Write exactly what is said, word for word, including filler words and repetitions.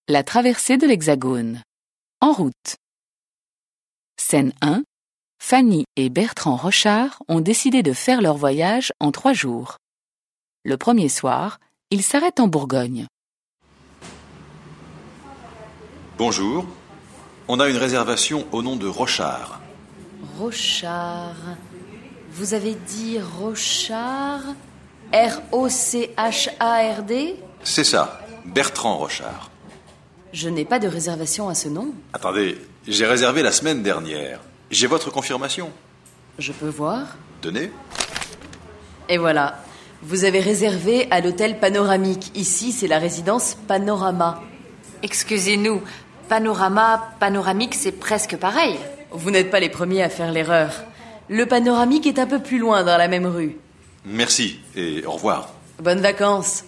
La traversée de l'Hexagone. En route. Scène un. Fanny et Bertrand Rochard ont décidé de faire leur voyage en trois jours. Le premier soir, ils s'arrêtent en Bourgogne. Bonjour. On a une réservation au nom de Rochard. Rochard. Vous avez dit Rochard? R O C H A R D? C'est ça, Bertrand Rochard. Je n'ai pas de réservation à ce nom. Attendez, j'ai réservé la semaine dernière. J'ai votre confirmation. Je peux voir? Tenez. Et voilà. Vous avez réservé à l'hôtel Panoramique. Ici, c'est la résidence Panorama. Excusez-nous, Panorama, Panoramique, c'est presque pareil. Vous n'êtes pas les premiers à faire l'erreur. Le Panoramique est un peu plus loin, dans la même rue. Merci et au revoir. Bonnes vacances.